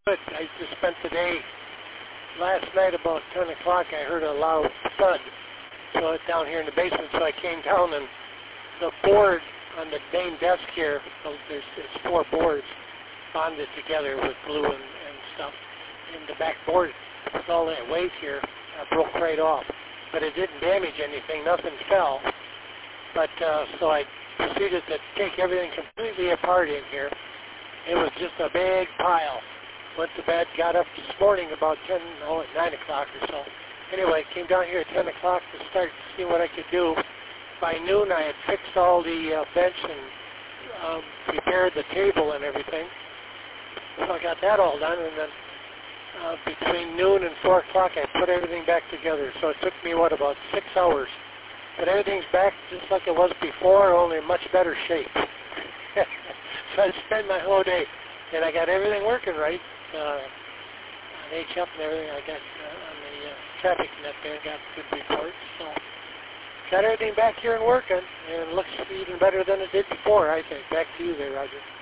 Good. I just spent the day last night about 10 o'clock. I heard a loud thud. So it's down here in the basement. So I came down and the board on the main desk here, it's 4 boards bonded together with glue and stuff. And the back board with all that weight here broke right off. But it didn't damage anything. Nothing fell. But so I proceeded to take everything completely apart in here. It was just a big pile. Went to bed, got up this morning about 9 o'clock or so. Anyway, came down here at 10 o'clock to start seeing what I could do. By noon, I had fixed all the bench and prepared the table and everything. So I got that all done, and then between noon and 4 o'clock, I put everything back together. So it took me, about 6 hours. But everything's back just like it was before, only in much better shape. So I spent my whole day, and I got everything working right. On HF and everything, I got on the traffic net there, got good reports. So got everything back here and working, and it looks even better than it did before, I think. Back to you there, Roger.